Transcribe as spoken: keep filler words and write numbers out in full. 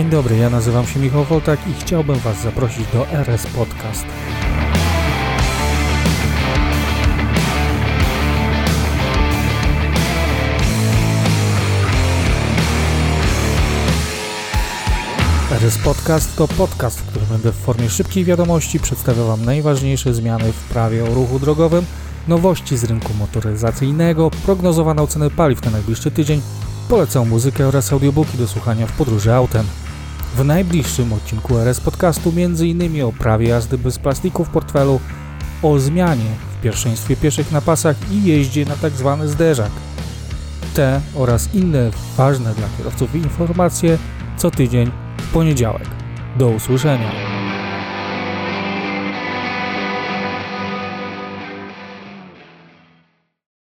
Dzień dobry, ja nazywam się Michał Woltak i chciałbym Was zaprosić do R S Podcast. R S Podcast to podcast, w którym będę w formie szybkiej wiadomości przedstawiał Wam najważniejsze zmiany w prawie o ruchu drogowym, nowości z rynku motoryzacyjnego, prognozowane oceny paliw na najbliższy tydzień, polecam muzykę oraz audiobooki do słuchania w podróży autem. W najbliższym odcinku R S Podcastu m.in. o prawie jazdy bez plastiku w portfelu, o zmianie w pierwszeństwie pieszych na pasach i jeździe na tzw. zderzak. Te oraz inne ważne dla kierowców informacje co tydzień w poniedziałek. Do usłyszenia.